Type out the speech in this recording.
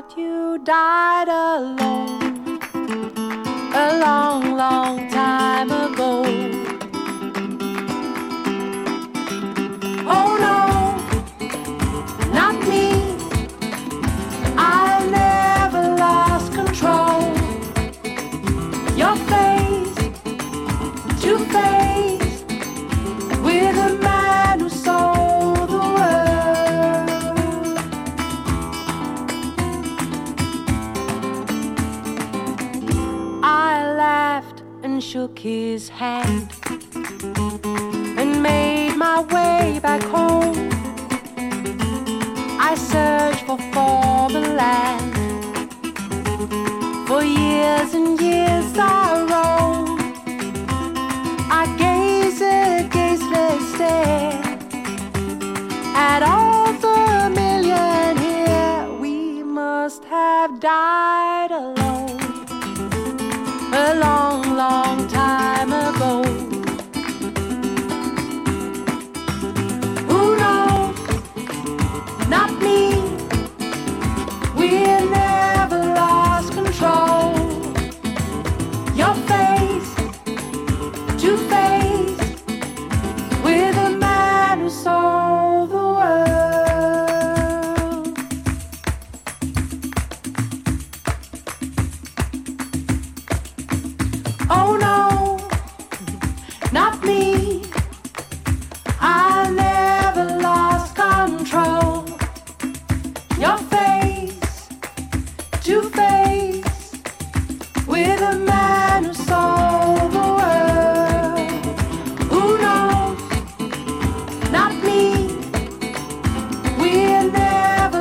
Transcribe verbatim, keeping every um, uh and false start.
thought you died alone a long, long time ago. Oh no, not me. I never lost control. Your face, two-faced, with a man who sold the world. I laughed and shook his hand and made my way back home. I searched for foreign land. For years and years I roamed. I gaze a gazeless stare at all the million here. We must have died alone a long, long time ago. Who knows? Not me.